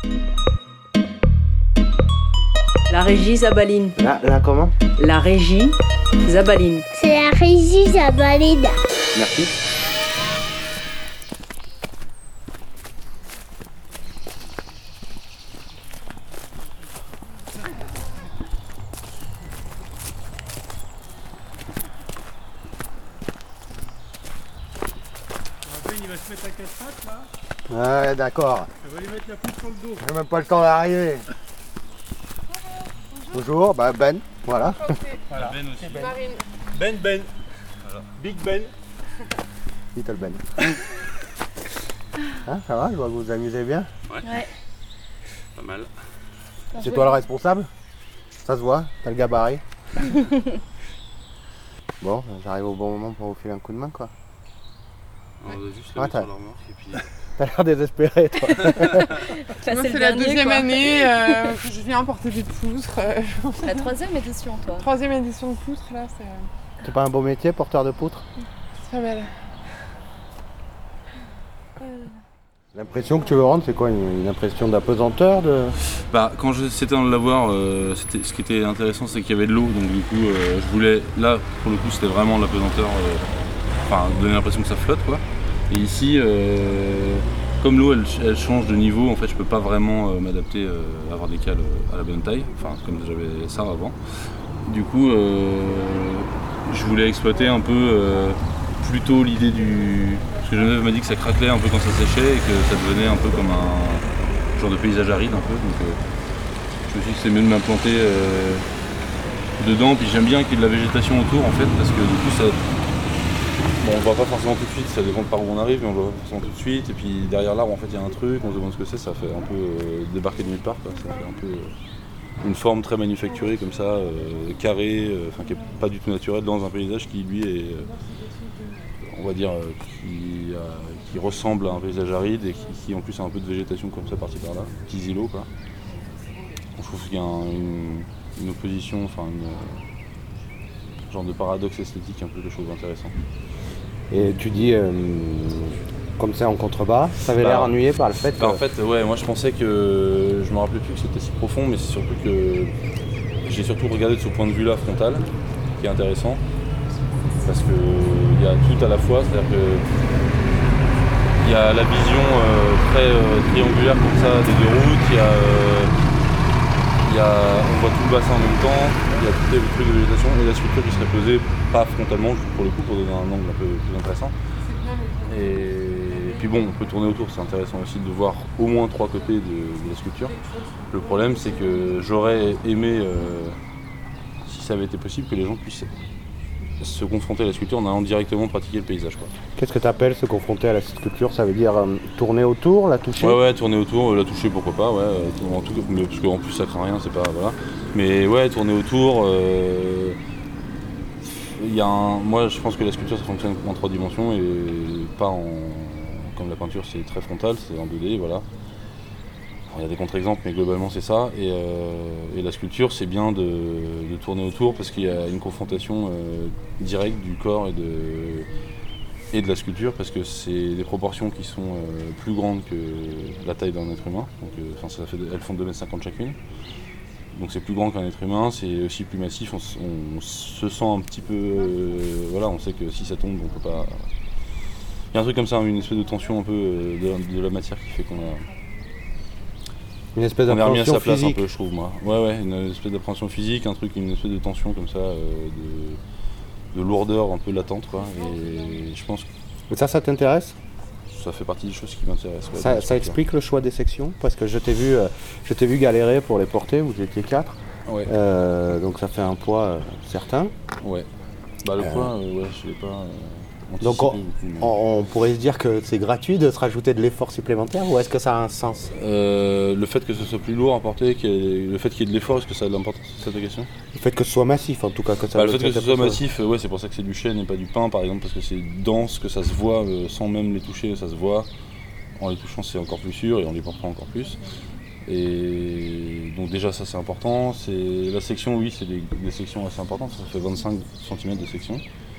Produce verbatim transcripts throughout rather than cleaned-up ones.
La régie Zabaline. Là, là comment? La régie Zabaline. C'est la régie Zabaline. Merci. Il va se mettre à quatre pattes là. Ouais, d'accord. On va lui mettre la poutre sur le dos. J'ai même pas le temps d'arriver. Bonjour, bah Ben, voilà. Voilà. Ben aussi. Ben. Ben Ben. Voilà. Big Ben. Little Ben. Hein, ça va, je vois que vous vous amusez bien. Ouais. Ouais. Pas mal. C'est toi le responsable? Ça se voit, t'as le gabarit. Bon, j'arrive au bon moment pour vous filer un coup de main, quoi. On va juste Ah, le mettre t'as- sur leur remorque et puis... T'as l'air désespéré, toi. Ça, Moi, le c'est la dernier, deuxième quoi. année euh, que je viens porter des poutres. euh, La troisième édition, toi. Troisième édition de poutres, là, c'est C'est pas un beau métier, porteur de poutres? c'est pas mal. L'impression que tu veux rendre, c'est quoi? Une, une impression d'apesanteur de... Bah, quand je- c'était dans le lavoir, euh, c'était- ce qui était intéressant, c'est qu'il y avait de l'eau, donc du coup, euh, je voulais, là, pour le coup, c'était vraiment la pesanteur, euh, enfin, donner l'impression que ça flotte, quoi. Et ici, euh, comme l'eau, elle, elle change de niveau, en fait, je peux pas vraiment euh, m'adapter, euh, avoir des cales euh, à la bonne taille, enfin, comme j'avais ça avant. Du coup, euh, je voulais exploiter un peu euh, plutôt l'idée du... Parce que Geneviève m'a dit que ça craquelait un peu quand ça séchait et que ça devenait un peu comme un genre de paysage aride un peu. Donc euh, je me suis dit que c'est mieux de m'implanter euh, dedans. Puis j'aime bien qu'il y ait de la végétation autour en fait parce que du coup ça... Bon, on voit pas forcément tout de suite, ça dépend de par où on arrive, mais on voit pas forcément tout de suite. Et puis derrière l'arbre en fait il y a un truc, on se demande ce que c'est, ça fait un peu euh, débarquer de nulle part, quoi. Ça fait un peu... euh, une forme très manufacturée comme ça, euh, carrée, euh, enfin qui est pas du tout naturelle dans un paysage qui lui est, euh, on va dire, euh, qui, euh, qui ressemble à un paysage aride et qui, qui en plus a un peu de végétation comme ça par-ci par-là, petits îlots quoi. Je trouve qu'il y a un- une, une opposition, enfin une euh, genre de paradoxe esthétique un peu que je trouve intéressant. Et tu dis, euh, comme ça en contrebas, ça avait Bah, l'air ennuyé par le fait que... Bah, en fait, ouais, moi je pensais que je me rappelais plus que c'était si profond, mais c'est surtout que j'ai surtout regardé de ce point de vue-là frontal, qui est intéressant, parce que il y a tout à la fois, c'est-à-dire que il y a la vision euh, très euh, triangulaire comme ça des deux routes, il y a, euh, il y a, on voit tout le bassin en même temps, il y a tous les trucs de végétation et la structure qui serait posée pas frontalement, juste pour le coup, pour donner un angle un peu plus intéressant. Et puis bon, on peut tourner autour, c'est intéressant aussi de voir au moins trois côtés de, de la sculpture. Le problème, c'est que j'aurais aimé, euh, si ça avait été possible, que les gens puissent se confronter à la sculpture en allant directement pratiquer le paysage, quoi. Qu'est-ce que tu appelles se confronter à la sculpture? Ça veut dire euh, tourner autour, la toucher? Ouais, ouais, tourner autour, la toucher, pourquoi pas, ouais, euh, en tout cas, mais- parce qu'en plus ça craint rien, c'est pas, voilà. Mais ouais, tourner autour, euh, il y a un, moi je pense que la sculpture ça fonctionne en trois dimensions et pas en, comme la peinture c'est très frontal, c'est en deux D, voilà. Alors, il y a des contre-exemples, mais globalement c'est ça. Et, euh, et la sculpture, c'est bien de, de tourner autour parce qu'il y a une confrontation euh, directe du corps et de, et de la sculpture parce que c'est des proportions qui sont euh, plus grandes que la taille d'un être humain. Donc, euh, enfin, ça fait, elles font deux mètres cinquante chacune. Donc c'est plus grand qu'un être humain, c'est aussi plus massif. On, s- on se sent un petit peu, euh, voilà, on sait que si ça tombe, on peut pas. Il y a un truc comme ça, une espèce de tension un peu euh, de, la- de la matière qui fait qu'on a. Une espèce On est remis à d'appréhension sa place physique. un peu, je trouve, moi. Ouais, ouais, une espèce d'appréhension physique, un truc, une espèce de tension comme ça, euh, de, de lourdeur un peu latente, quoi. Et je pense que Mais ça, ça t'intéresse? ça fait partie des choses qui m'intéressent. ouais, dans Ça, la ça sculpture. explique le choix des sections? Parce que je t'ai vu, euh, je t'ai vu galérer pour les porter, vous étiez quatre. Ouais, Euh, donc ça fait un poids euh, certain. ouais. Bah, le Euh, poids, euh, ouais, je l'ai pas. euh, Donc anticipé beaucoup, mais- On, on pourrait se dire que c'est gratuit de se rajouter de l'effort supplémentaire ou est-ce que ça a un sens? Euh, le fait que ce soit plus lourd à porter, qu'il y ait- le fait qu'il y ait de l'effort, est-ce que ça a de l'importance, c'est ça ta question? Le fait que ce soit massif en tout cas. Que ça Bah, le veut fait que dire ce soit quelque chose. massif, euh, ouais, c'est pour ça que c'est du chêne et pas du pin par exemple, parce que c'est dense, que ça se voit euh, sans même les toucher, ça se voit. En les touchant, c'est encore plus sûr et en les portant encore plus. Et donc déjà ça c'est important. C'est la section, oui, c'est des, des sections assez importantes. Ça fait vingt-cinq centimètres de section.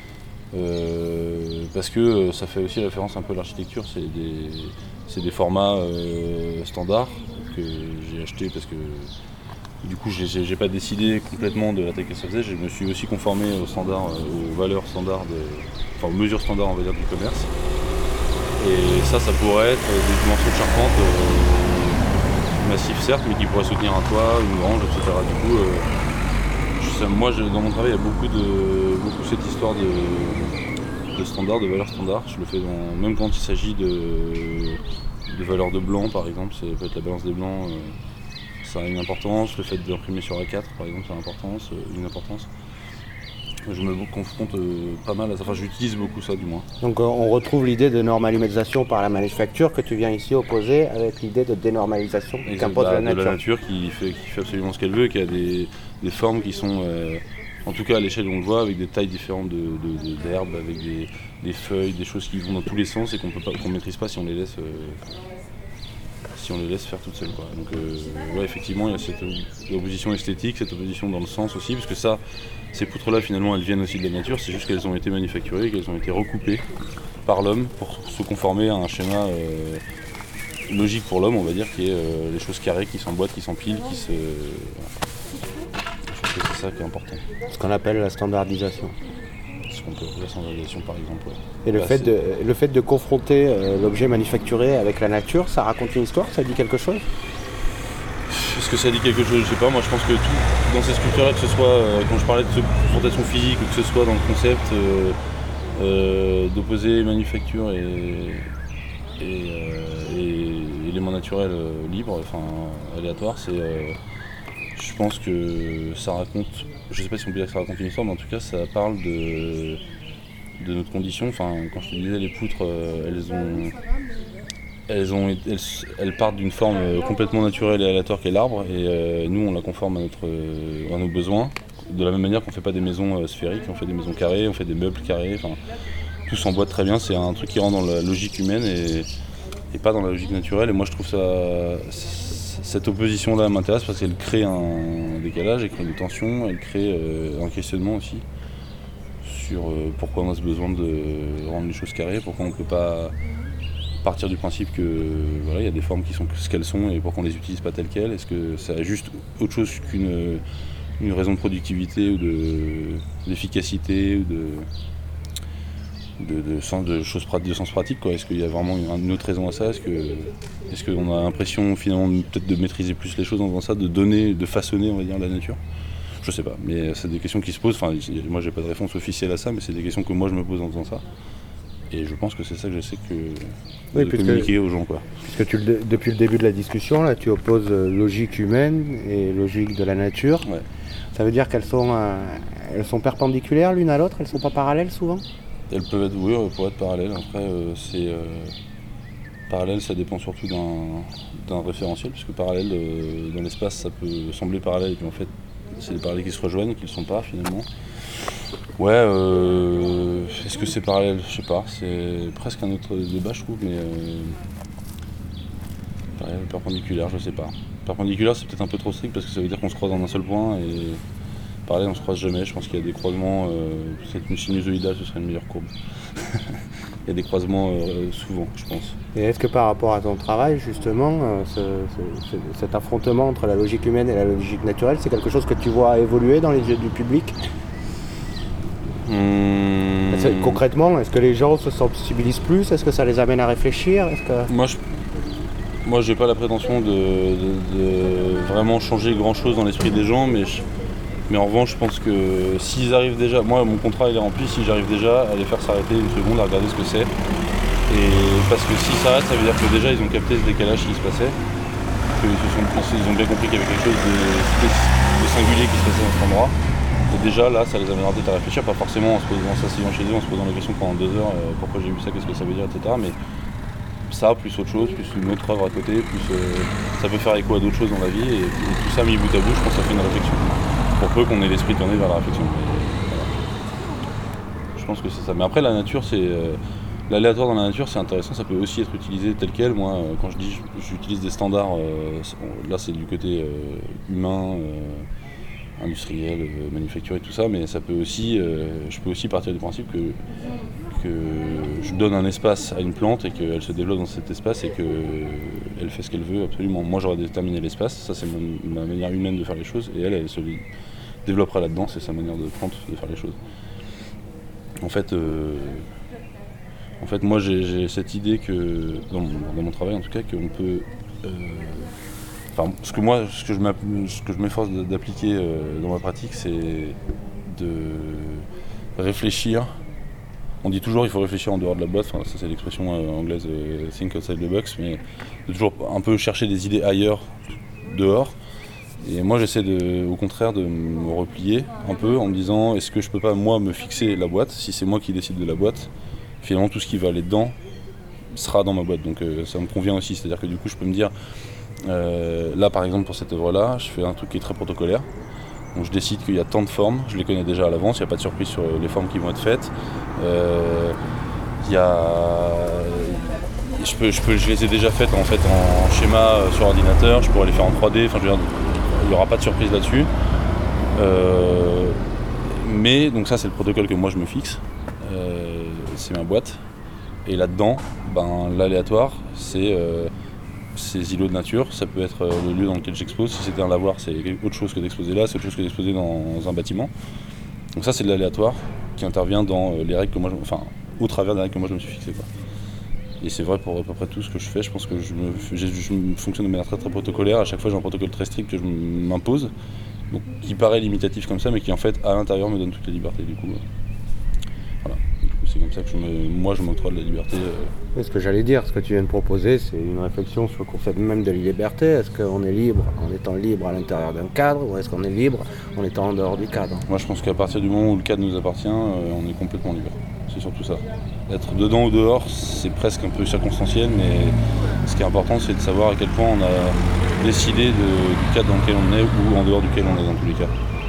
Euh, parce que euh, ça fait aussi référence un peu à l'architecture. C'est des, c'est des formats euh, standards que j'ai acheté parce que du coup j'ai, j'ai pas décidé complètement de la taille que ça faisait, je me suis aussi conformé aux standards, aux valeurs standards, de, enfin aux mesures standards on va dire du commerce. Et ça, ça pourrait être des dimensions de charpente euh, massives certes, mais qui pourraient soutenir un toit, une grange, et cetera. Du coup, euh, je, moi je, dans mon travail il y a beaucoup de beaucoup cette histoire de, de standards, de valeurs standards. Je le fais dans, même quand il s'agit de, de valeurs de blanc par exemple, ça peut être la balance des blancs. Euh, Ça a une importance, le fait d'imprimer sur A quatre par exemple, ça a une importance. Une importance. Je me confronte euh, pas mal à ça, enfin j'utilise beaucoup ça du moins. Donc euh, on retrouve l'idée de normalisation par la manufacture que tu viens ici opposer avec l'idée de dénormalisation qu'impose bah, la nature. De la nature qui fait, qui fait absolument ce qu'elle veut, qui a des, des formes qui sont, euh, en tout cas à l'échelle où on le voit, avec des tailles différentes de, de, de, d'herbes, avec des, des feuilles, des choses qui vont dans tous les sens et qu'on ne maîtrise pas si on les laisse. Euh, si on les laisse faire toutes seules. Quoi. Donc euh, ouais, effectivement, il y a cette opposition esthétique, cette opposition dans le sens aussi, parce que ça, ces poutres-là, finalement, elles viennent aussi de la nature, c'est juste qu'elles ont été manufacturées, qu'elles ont été recoupées par l'homme pour se conformer à un schéma euh, logique pour l'homme, on va dire, qui est euh, les choses carrées, qui s'emboîtent, qui s'empilent, qui se... Je pense que c'est ça qui est important. Ce qu'on appelle la standardisation. Ce qu'on peut appeler la standardisation, par exemple. Ouais. Et le, Bah, fait de, le fait de confronter euh, l'objet manufacturé avec la nature, ça raconte une histoire, ça dit quelque chose? Est-ce que ça dit quelque chose? Je sais pas, moi je pense que tout dans ces sculptures-là, que ce soit euh, quand je parlais de confrontation physique ou que ce soit dans le concept euh, euh, d'opposer manufacture et, et, euh, et éléments naturels euh, libres, enfin aléatoires, c'est, euh, je pense que ça raconte, je sais pas si on peut dire que ça raconte une histoire, mais en tout cas ça parle de, de notre condition. Enfin, quand je te disais, les poutres, euh, elles ont... Elles, ont, elles, elles partent d'une forme complètement naturelle et aléatoire qu'est l'arbre, et euh, nous on la conforme à, notre, à nos besoins, de la même manière qu'on ne fait pas des maisons euh, sphériques, on fait des maisons carrées, on fait des meubles carrés, enfin, tout s'emboîte très bien, c'est un truc qui rentre dans la logique humaine et, et pas dans la logique naturelle, et moi je trouve ça, cette opposition là m'intéresse parce qu'elle crée un décalage, elle crée une tension, elle crée euh, un questionnement aussi sur euh, pourquoi on a ce besoin de rendre les choses carrées, pourquoi on ne peut pas partir du principe que voilà, y a des formes qui sont ce qu'elles sont et pourquoi on les utilise pas telles quelles. Est-ce que ça a juste autre chose qu'une une raison de productivité ou de, d'efficacité ou de, de, de, sens, de choses de sens pratique, quoi. Est-ce qu'il y a vraiment une autre raison à ça? Est-ce, que, est-ce qu'on a l'impression finalement peut-être de maîtriser plus les choses en faisant ça, de donner, de façonner on va dire la nature? Je sais pas, mais c'est des questions qui se posent. Enfin, moi j'ai pas de réponse officielle à ça, mais c'est des questions que moi je me pose en faisant ça. Et je pense que c'est ça que j'essaie que oui, de puisque, communiquer aux gens. Quoi. Puisque tu, depuis le début de la discussion, là, tu opposes logique humaine et logique de la nature. Ouais. Ça veut dire qu'elles sont, euh, elles sont perpendiculaires l'une à l'autre, elles ne sont pas parallèles souvent? Elles peuvent être, oui, elles pourraient être parallèles. Après, euh, c'est euh, parallèle, ça dépend surtout d'un, d'un référentiel, puisque parallèle euh, dans l'espace, ça peut sembler parallèle, et puis en fait, c'est des parallèles qui se rejoignent et qui ne le sont pas finalement. Ouais, euh, est-ce que c'est parallèle? Je sais pas, c'est presque un autre débat je trouve, mais euh, parallèle, perpendiculaire, je sais pas. Perpendiculaire c'est peut-être un peu trop strict parce que ça veut dire qu'on se croise dans un seul point, et parallèle on se croise jamais, je pense qu'il y a des croisements, euh, peut-être une sinusoïdale ce serait une meilleure courbe. Il y a des croisements euh, souvent, je pense. Et est-ce que par rapport à ton travail, justement, euh, ce, ce, ce, cet affrontement entre la logique humaine et la logique naturelle, c'est quelque chose que tu vois évoluer dans les yeux du public? Mmh. Est-ce, concrètement, est-ce que les gens se sensibilisent plus? Est-ce que ça les amène à réfléchir? Est-ce que... Moi, je moi, j'ai pas la prétention de, de, de vraiment changer grand-chose dans l'esprit des gens, mais, je, mais en revanche, je pense que s'ils arrivent déjà... Moi, mon contrat il est rempli, si j'arrive déjà à les faire s'arrêter une seconde, à regarder ce que c'est. Et parce que s'ils s'arrêtent, ça veut dire que déjà, ils ont capté ce décalage qui se passait, qu'ils se sont, ils ont bien compris qu'il y avait quelque chose de, de singulier qui se passait dans cet endroit. Et déjà là ça les amènera peut-être à réfléchir, pas forcément en se posant, en s'asseyant chez eux, en se posant la question pendant deux heures, euh, pourquoi j'ai vu ça, qu'est-ce que ça veut dire, et cetera. Mais ça, plus autre chose, plus une autre œuvre à côté, plus euh, ça peut faire écho à d'autres choses dans la vie, et, et tout ça mis bout à bout, je pense que ça fait une réflexion. Pour peu qu'on ait l'esprit tourné vers la réflexion. Voilà. Je pense que c'est ça. Mais après la nature, c'est. Euh, l'aléatoire dans la nature c'est intéressant, ça peut aussi être utilisé tel quel. Moi euh, quand je dis j'utilise des standards, euh, là c'est du côté euh, humain. Euh, industrielle, euh, manufacturée, tout ça, mais ça peut aussi, euh, je peux aussi partir du principe que, que je donne un espace à une plante et qu'elle se développe dans cet espace et qu'elle fait ce qu'elle veut absolument. Moi j'aurais déterminé l'espace, ça c'est ma, ma manière humaine de faire les choses, et elle, elle se développera là-dedans, c'est sa manière de plante de faire les choses. En fait, euh, en fait moi j'ai, j'ai cette idée que, dans mon, dans mon travail en tout cas, qu'on peut... Euh, Enfin, ce que moi, ce que je, ce que je m'efforce d'appliquer euh, dans ma pratique, c'est de réfléchir. On dit toujours qu'il faut réfléchir en dehors de la boîte, enfin, ça c'est l'expression euh, anglaise euh, think outside the box, mais de toujours un peu chercher des idées ailleurs, dehors. Et moi j'essaie de, au contraire de me replier un peu en me disant est-ce que je peux pas moi me fixer la boîte, si c'est moi qui décide de la boîte, finalement tout ce qui va aller dedans sera dans ma boîte, donc euh, ça me convient aussi, c'est-à-dire que du coup je peux me dire Euh, là par exemple pour cette œuvre-là, je fais un truc qui est très protocolaire. Donc je décide qu'il y a tant de formes, je les connais déjà à l'avance, il n'y a pas de surprise sur les formes qui vont être faites. Euh, il y a... je, peux, je, peux, je les ai déjà faites en, fait, en schéma sur ordinateur, je pourrais les faire en trois D, enfin, je veux dire, il n'y aura pas de surprise là-dessus. Euh, mais donc ça c'est le protocole que moi je me fixe, euh, c'est ma boîte. Et là-dedans, ben, l'aléatoire, c'est... Euh, ces îlots de nature, ça peut être le lieu dans lequel j'expose. Si c'était un lavoir, c'est autre chose que d'exposer là, c'est autre chose que d'exposer dans un bâtiment. Donc ça c'est de l'aléatoire qui intervient dans les règles que moi je, enfin au travers des règles que moi je me suis fixé, quoi. Et c'est vrai pour à peu près tout ce que je fais. Je pense que je, me, je, je fonctionne de manière très très protocolaire. À chaque fois j'ai un protocole très strict que je m'impose, donc qui paraît limitatif comme ça, mais qui en fait à l'intérieur me donne toutes les libertés du coup. Voilà. C'est comme ça que je me, moi je m'octroie de la liberté. Euh... Oui, ce que j'allais dire, ce que tu viens de proposer, c'est une réflexion sur le concept même de la liberté. Est-ce qu'on est libre en étant libre à l'intérieur d'un cadre, ou est-ce qu'on est libre en étant en dehors du cadre? Moi je pense qu'à partir du moment où le cadre nous appartient, euh, on est complètement libre. C'est surtout ça. Être dedans ou dehors, c'est presque un peu circonstanciel, mais ce qui est important, c'est de savoir à quel point on a décidé de, du cadre dans lequel on est ou en dehors duquel on est dans tous les cas.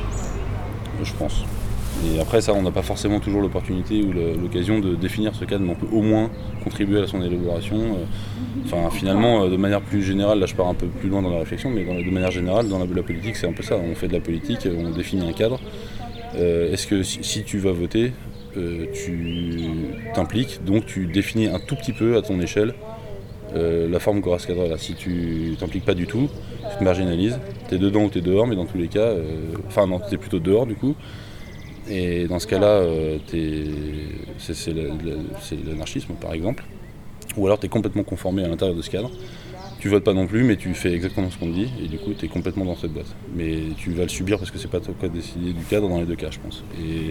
Je pense. Et après ça, on n'a pas forcément toujours l'opportunité ou l'occasion de définir ce cadre, mais on peut au moins contribuer à son élaboration. Enfin, finalement, de manière plus générale, là je pars un peu plus loin dans la réflexion, mais dans, de manière générale, dans la, la politique, c'est un peu ça. On fait de la politique, on définit un cadre. Euh, est-ce que si, si tu vas voter, euh, tu t'impliques, donc tu définis un tout petit peu à ton échelle euh, la forme qu'aura ce cadre-là. Si tu t'impliques pas du tout, tu te marginalises, t'es dedans ou t'es dehors, mais dans tous les cas, euh, enfin non, t'es plutôt dehors du coup. Et dans ce cas-là, euh, c'est, c'est, la, la, c'est l'anarchisme par exemple. Ou alors tu es complètement conformé à l'intérieur de ce cadre. Tu votes pas non plus, mais tu fais exactement ce qu'on te dit, et du coup tu es complètement dans cette boîte. Mais tu vas le subir parce que c'est pas toi qui as décidé du cadre dans les deux cas, je pense. Et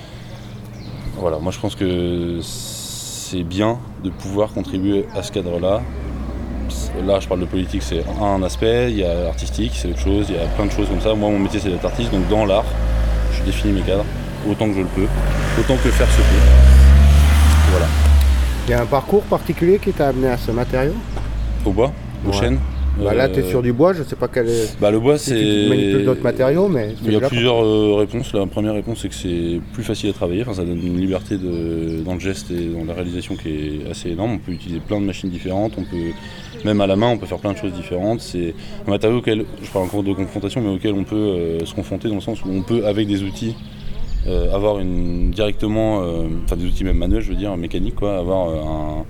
voilà, moi je pense que c'est bien de pouvoir contribuer à ce cadre-là. Là je parle de politique, c'est un aspect, il y a artistique, c'est autre chose, il y a plein de choses comme ça. Moi mon métier c'est d'être artiste, donc dans l'art, je définis mes cadres autant que je le peux, autant que faire se peut. Voilà. Il y a un parcours particulier qui t'a amené à ce matériau? Au bois, au ouais. chêne. Bah là, tu es sur du bois, je sais pas quel est. Bah, le bois, si c'est. Tu manipules d'autres matériaux, mais. Il y a plusieurs euh, réponses. La première réponse, c'est que c'est plus facile à travailler. Enfin, ça donne une liberté de... dans le geste et dans la réalisation qui est assez énorme. On peut utiliser plein de machines différentes. On peut, même à la main, on peut faire plein de choses différentes. C'est un matériau auquel, je parle encore de confrontation, mais auquel on peut euh, se confronter dans le sens où on peut, avec des outils, euh, avoir une directement, euh, enfin des outils même manuels, je veux dire, mécaniques, quoi, avoir euh, un,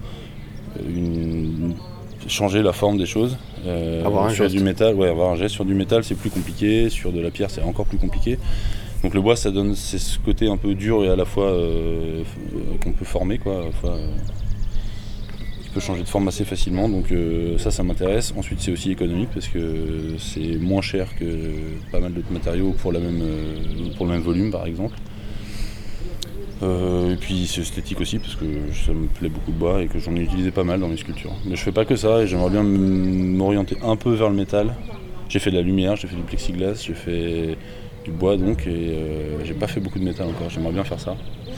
une changer la forme des choses. Euh, avoir un sur geste. Du métal, ouais, avoir un geste sur du métal, c'est plus compliqué. Sur de la pierre, c'est encore plus compliqué. Donc le bois, ça donne c'est ce côté un peu dur et à la fois euh, qu'on peut former, quoi, à la fois, euh, qui peut changer de forme assez facilement. Donc euh, ça, ça m'intéresse. Ensuite, c'est aussi économique parce que c'est moins cher que pas mal d'autres matériaux pour la même euh, pour le même volume, par exemple. Euh, et puis c'est esthétique aussi parce que ça me plaît beaucoup de bois et que j'en ai utilisé pas mal dans mes sculptures. Mais je fais pas que ça et j'aimerais bien m'orienter un peu vers le métal. J'ai fait de la lumière, j'ai fait du plexiglas, j'ai fait du bois donc et euh, j'ai pas fait beaucoup de métal encore, j'aimerais bien faire ça.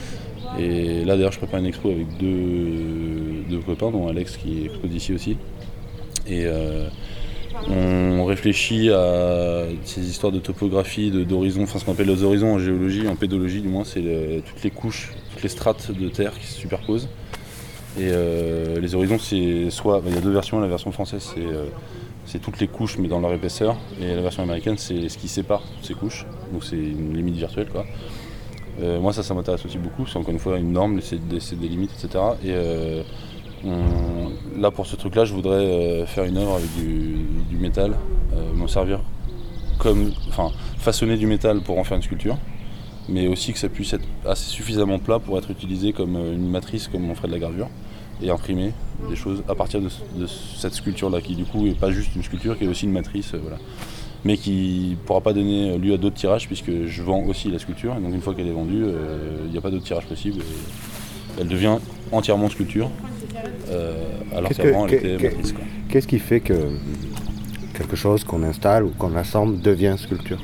Et là d'ailleurs je prépare une expo avec deux, deux copains dont Alex qui expose ici aussi. Et euh, on réfléchit à ces histoires de topographie, de, d'horizon, enfin ce qu'on appelle les horizons en géologie, en pédologie du moins, c'est le, toutes les couches, toutes les strates de terre qui se superposent. Et euh, les horizons, c'est soit, bah, il y a deux versions, la version française c'est euh, c'est toutes les couches mais dans leur épaisseur, et la version américaine c'est ce qui sépare toutes ces couches, donc c'est une limite virtuelle quoi. Euh, moi ça ça m'intéresse aussi beaucoup, c'est encore une fois une norme, c'est des, c'est des limites, et cetera. Et euh, on, là pour ce truc là je voudrais euh, faire une œuvre avec du, du métal, euh, m'en servir comme, enfin façonner du métal pour en faire une sculpture, mais aussi que ça puisse être assez suffisamment plat pour être utilisé comme une matrice comme on ferait de la gravure, et imprimer des choses à partir de, de cette sculpture-là, qui du coup n'est pas juste une sculpture, qui est aussi une matrice, euh, voilà. Mais qui ne pourra pas donner lieu à d'autres tirages, puisque je vends aussi la sculpture, et donc une fois qu'elle est vendue, il euh, n'y a pas d'autre tirage possible, et elle devient entièrement sculpture, euh, alors Qu'est-ce qu'avant que- elle était qu'est- matrice, quoi. Qu'est-ce qui fait que quelque chose qu'on installe ou qu'on assemble devient sculpture?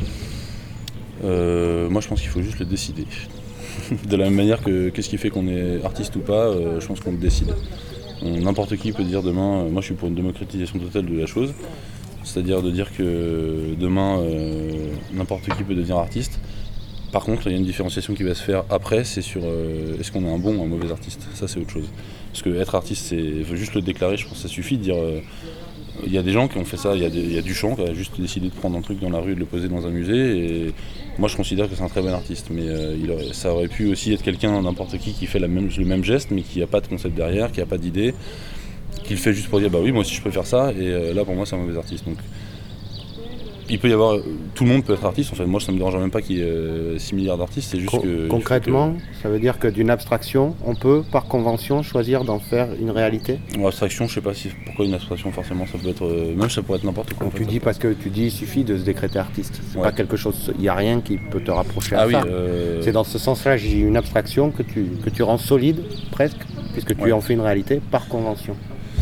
Euh, moi je pense qu'il faut juste le décider. De la même manière que qu'est-ce qui fait qu'on est artiste ou pas, euh, je pense qu'on le décide. On- N'importe qui peut dire demain, euh, moi je suis pour une démocratisation totale de la chose, c'est-à-dire de dire que demain euh, n'importe qui peut devenir artiste. Par contre, il y a une différenciation qui va se faire après, c'est sur euh, est-ce qu'on est un bon ou un mauvais artiste. Ça c'est autre chose. Parce que être artiste, c'est faut juste le déclarer, je pense que ça suffit de dire. euh, Il y a des gens qui ont fait ça, il y a, des, il y a Duchamp qui a juste décidé de prendre un truc dans la rue et de le poser dans un musée, et moi je considère que c'est un très bon artiste, mais euh, il aurait, ça aurait pu aussi être quelqu'un, n'importe qui, qui fait la même, le même geste, mais qui n'a pas de concept derrière, qui n'a pas d'idée, qui le fait juste pour dire bah oui moi aussi je peux faire ça, et euh, là pour moi c'est un mauvais artiste. Donc il peut y avoir, tout le monde peut être artiste, en fait moi ça me dérange même pas qu'il y ait euh, six milliards d'artistes, c'est juste Con- que... Concrètement, ça veut dire que d'une abstraction, on peut par convention choisir d'en faire une réalité? En abstraction, je sais pas si pourquoi une abstraction forcément, ça peut être, euh, même ça pourrait être n'importe quoi. en Donc fait, tu ça dis peut- parce que tu dis il suffit de se décréter artiste. C'est Ouais. pas quelque chose, il n'y a rien qui peut te rapprocher à Ah oui, ça. euh, C'est dans ce sens-là, j'ai une abstraction que tu, que tu rends solide presque, puisque tu Ouais. en fais une réalité par convention.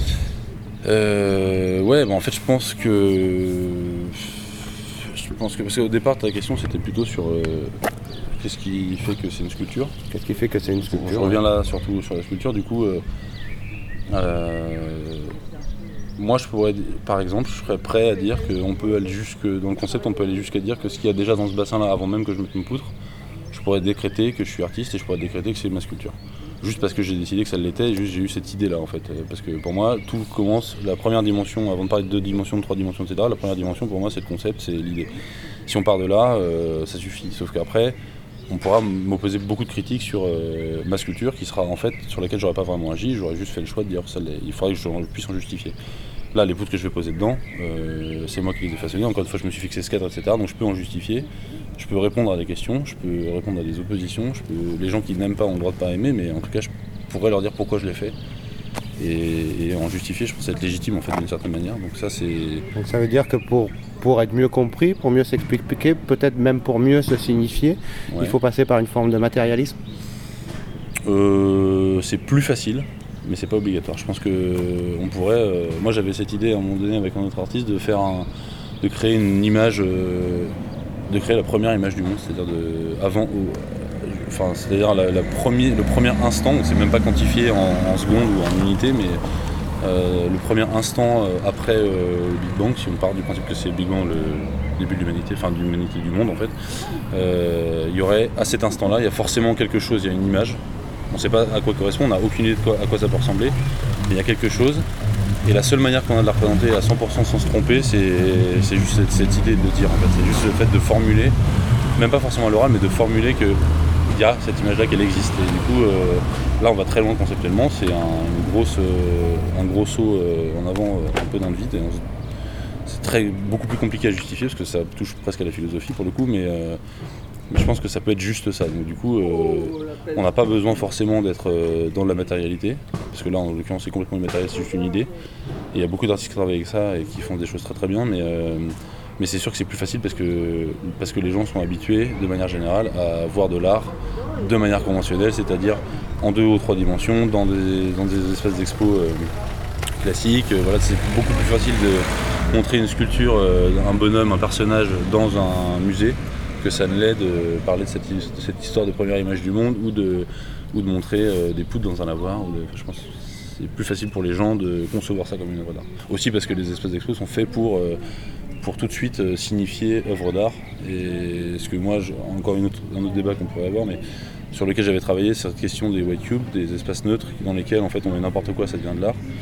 Euh, ouais, bah en fait, je pense que. Je pense que. Parce qu'au départ, ta question c'était plutôt sur. euh, Qu'est-ce qui fait que c'est une sculpture? Qu'est-ce qui fait que c'est une Je sculpture? reviens là surtout sur la sculpture, du coup. euh, euh, moi, je pourrais. Par exemple, je serais prêt à dire qu'on peut aller jusque. Dans le concept, on peut aller jusqu'à dire que ce qu'il y a déjà dans ce bassin-là, avant même que je mette une poutre, je pourrais décréter que je suis artiste et je pourrais décréter que c'est ma sculpture. Juste parce que j'ai décidé que ça l'était, et juste j'ai eu cette idée là en fait. Parce que pour moi, tout commence, la première dimension, avant de parler de deux dimensions, de trois dimensions, et cetera, la première dimension pour moi c'est le concept, c'est l'idée. Si on part de là, euh, ça suffit. Sauf qu'après, on pourra m'opposer beaucoup de critiques sur euh, ma sculpture qui sera en fait sur laquelle j'aurais pas vraiment agi, j'aurais juste fait le choix de dire ça l'est. Il faudrait que je puisse en justifier. Là, les poutres que je vais poser dedans, euh, c'est moi qui les ai façonnées. Encore une fois, je me suis fixé ce cadre, et cetera. Donc je peux en justifier. Je peux répondre à des questions, je peux répondre à des oppositions. Je peux... Les gens qui n'aiment pas ont le droit de pas aimer, mais en tout cas, je pourrais leur dire pourquoi je l'ai fait. Et, et en justifier, je pense être légitime en fait d'une certaine manière. Donc ça, c'est. Donc ça veut dire que pour, pour être mieux compris, pour mieux s'expliquer, peut-être même pour mieux se signifier, Ouais. il faut passer par une forme de matérialisme. Euh, c'est plus facile, mais c'est pas obligatoire. Je pense que euh, on pourrait. euh, moi, j'avais cette idée à un moment donné avec un autre artiste de faire un, de créer une image, euh, de créer la première image du monde, c'est-à-dire de avant, au- enfin, c'est-à-dire la, la premier, le premier instant. On ne sait même pas quantifié en, en secondes ou en unités, mais euh, le premier instant euh, après euh, le Big Bang, si on part du principe que c'est le Big Bang le début de l'humanité, enfin de l'humanité du monde en fait, euh, il y aurait à cet instant-là, il y a forcément quelque chose, il y a une image. On ne sait pas à quoi correspond, on n'a aucune idée de quoi, à quoi ça peut ressembler, mais il y a quelque chose. Et la seule manière qu'on a de la représenter à cent pour cent sans se tromper, c'est, c'est juste cette, cette idée de le dire en fait. C'est juste le fait de formuler, même pas forcément à l'oral, mais de formuler qu'il y a cette image-là, qu'elle existe. Et du coup, euh, là on va très loin conceptuellement, c'est un, une grosse, euh, un gros saut euh, en avant, euh, un peu dans le vide. Et on se- c'est très, beaucoup plus compliqué à justifier parce que ça touche presque à la philosophie pour le coup, mais, euh, mais je pense que ça peut être juste ça. Donc du coup, euh, on n'a pas besoin forcément d'être euh, dans la matérialité, parce que là en l'occurrence c'est complètement immatériel, c'est juste une idée. Et il y a beaucoup d'artistes qui travaillent avec ça et qui font des choses très très bien, mais, euh, mais c'est sûr que c'est plus facile parce que, parce que les gens sont habitués de manière générale à voir de l'art de manière conventionnelle, c'est-à-dire en deux ou trois dimensions, dans des, dans des espaces d'expo euh, classiques. Euh, voilà, c'est beaucoup plus facile de montrer une sculpture, euh, un bonhomme, un personnage dans un musée, que ça ne l'est de parler de cette, de cette histoire de première image du monde ou de, ou de montrer euh, des poutres dans un lavoir. Ou de, je pense que c'est plus facile pour les gens de concevoir ça comme une œuvre d'art. Aussi parce que les espaces d'expo sont faits pour, euh, pour tout de suite euh, signifier œuvre d'art. Et ce que moi, je, encore une autre, un autre débat qu'on pourrait avoir, mais sur lequel j'avais travaillé, c'est cette question des white cubes, des espaces neutres dans lesquels en fait on met n'importe quoi, ça devient de l'art.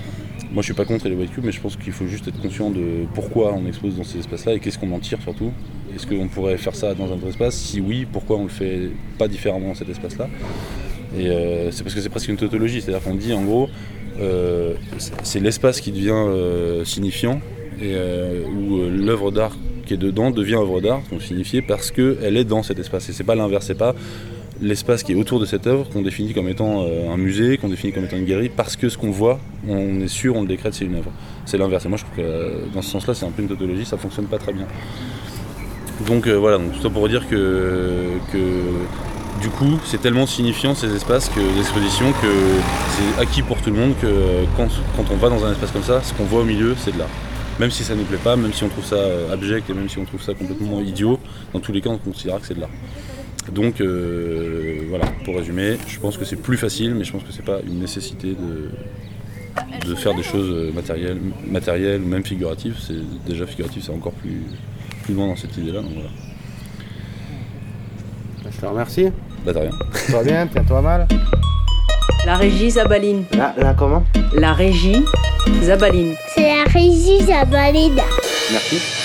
Moi je suis pas contre les white cubes, mais je pense qu'il faut juste être conscient de pourquoi on expose dans ces espaces-là et qu'est-ce qu'on en tire surtout. Est-ce qu'on pourrait faire ça dans un autre espace? Si oui, pourquoi on le fait pas différemment dans cet espace-là? Et euh, c'est parce que c'est presque une tautologie, c'est-à-dire qu'on dit en gros, euh, c'est l'espace qui devient euh, signifiant et euh, où euh, l'œuvre d'art qui est dedans devient œuvre d'art, donc signifiée parce qu'elle est dans cet espace. Et c'est pas l'inverse, c'est pas l'espace qui est autour de cette œuvre qu'on définit comme étant euh, un musée, qu'on définit comme étant une galerie, parce que ce qu'on voit, on est sûr, on le décrète, c'est une œuvre. C'est l'inverse. Et moi je trouve que euh, dans ce sens-là, c'est un peu une tautologie, ça fonctionne pas très bien. Donc euh, voilà, donc tout ça pour dire que, que du coup, c'est tellement signifiant ces espaces que, d'exposition que c'est acquis pour tout le monde que quand, quand on va dans un espace comme ça, ce qu'on voit au milieu, c'est de l'art. Même si ça nous plaît pas, même si on trouve ça abject et même si on trouve ça complètement idiot, dans tous les cas, on considérera que c'est de l'art. Donc euh, voilà, pour résumer, je pense que c'est plus facile, mais je pense que c'est pas une nécessité de, de faire des choses matérielles, matérielles ou même figuratives. C'est déjà figuratif, c'est encore plus, plus loin dans cette idée-là. Donc voilà. Je te remercie. Bah t'as rien. Toi bien, tiens-toi mal. La régie Zabaline. Là, là comment? La régie Zabaline. C'est la régie Zabaline. Merci.